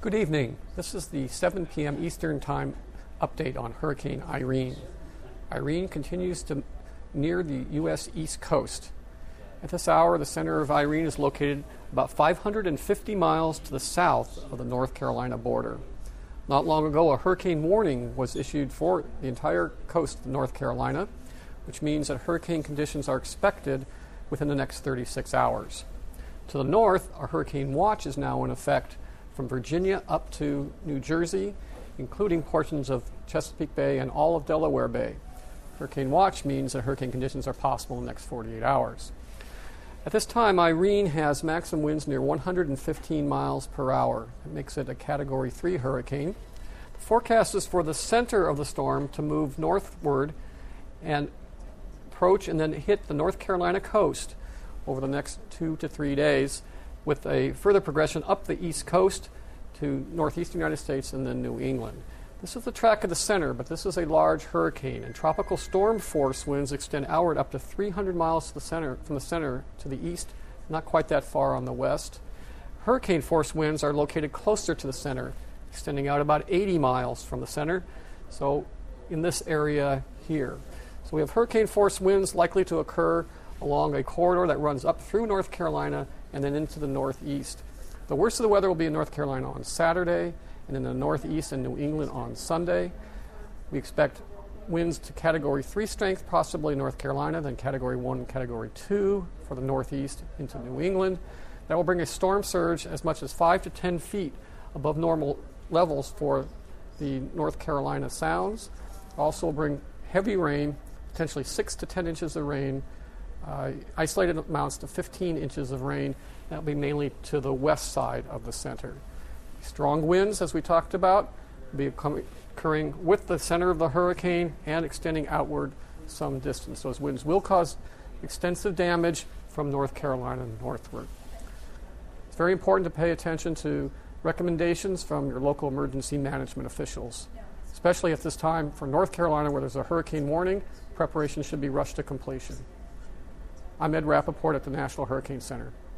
Good evening. This is the 7 p.m. Eastern Time update on Hurricane Irene. Irene continues to near the U.S. East Coast. At this hour, the center of Irene is located about 550 miles to the south of the North Carolina border. Not long ago, a hurricane warning was issued for the entire coast of North Carolina, which means that hurricane conditions are expected within the next 36 hours. To the north, a hurricane watch is now in effect from Virginia up to New Jersey, including portions of Chesapeake Bay and all of Delaware Bay. Hurricane watch means that hurricane conditions are possible in the next 48 hours. At this time, Irene has maximum winds near 115 miles per hour. It makes it a Category 3 hurricane. The forecast is for the center of the storm to move northward and approach and then hit the North Carolina coast over the next 2 to 3 days, with a further progression up the east coast to northeastern United States and then New England. This is the track of the center, but this is a large hurricane, and tropical storm force winds extend outward up to 300 miles to the center, from the center to the east, not quite that far on the west. Hurricane force winds are located closer to the center, extending out about 80 miles from the center, so in this area here. So we have hurricane force winds likely to occur along a corridor that runs up through North Carolina and then into the northeast. The worst of the weather will be in North Carolina on Saturday, and in the northeast and New England on Sunday. We expect winds to Category 3 strength, possibly in North Carolina, then Category 1 and Category 2 for the northeast into New England. That will bring a storm surge as much as 5 to 10 feet above normal levels for the North Carolina Sounds. Also will bring heavy rain, potentially 6 to 10 inches of rain, isolated amounts to 15 inches of rain. That will be mainly to the west side of the center. Strong winds, as we talked about, will be occurring with the center of the hurricane and extending outward some distance. Those winds will cause extensive damage from North Carolina northward. It's very important to pay attention to recommendations from your local emergency management officials, especially at this time for North Carolina where there's a hurricane warning. Preparation should be rushed to completion. I'm Ed Rappaport at the National Hurricane Center.